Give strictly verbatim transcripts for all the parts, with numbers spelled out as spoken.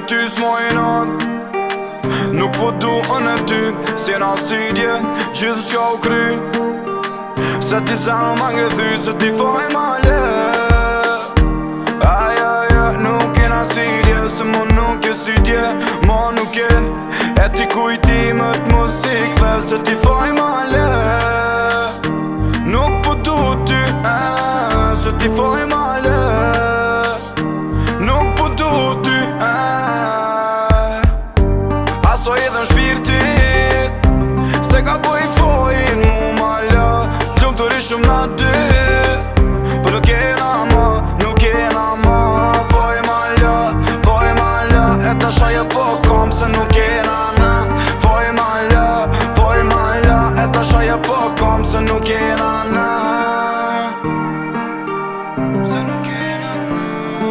ty s'mojnë not. Nuk po du unë e ty, si në asidje, gjithë që u kry. Se ti sa më më ngëthy, se ti foj ma le. Aj, aj, aj, nuk e në asidje, se mo nuk e sidje, mo nuk e. E ti kujtimet musikve, se ti foj ma le. Nuk po du ty, eh, se ti foj ma le. Nuk po du ty, eh. Aso edhe në shpirtit, se ka po i fojin mu ma la. Gjumë të rishëm na dy, për nuk e na ma, nuk e na ma. Foj ma la, foj ma la, e ta shaja po kom se nuk e na na. Foj ma la, foj ma la, e ta shaja po kom se nuk e na na. Se nuk e na na,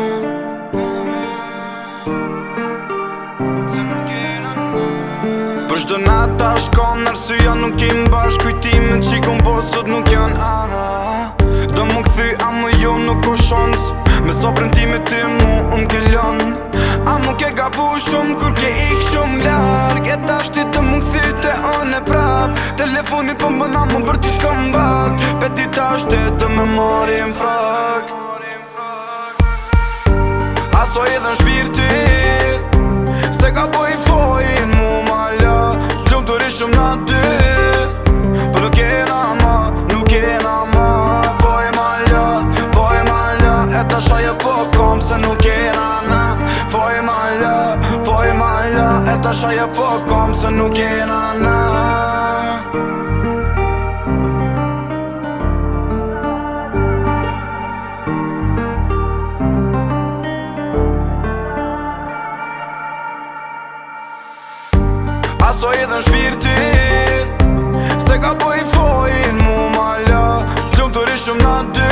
se nuk e na na. Për shdo nata shkon arsyeja nuk i mbash. Kujtimet që i kom po sot nuk jan aha. Do më këthy a më jo nuk o shans. Me so premtime ti mu unë ke lën. A më ke gabu shumë kur ke ik shumë larg. E ta shti të më këthy te unë e prap. Telefoni po më bëna më bërë ty s'kom bak. Peti ta shti të me mori në frak. Aso edhe në shpirtit, se ka po i fojin mu ma la. Gjumë të rishëm na dy, për nuk e na ma, nuk e na ma. Foj ma la, foj ma la, e ta shaja po kom se nuk e na na. Foj ma la, foj ma la, e ta shaja po kom se nuk e na na. Aso edhe në shpirtit, se ka po i fojin mu ma la. Gjumë të rishëm na dy,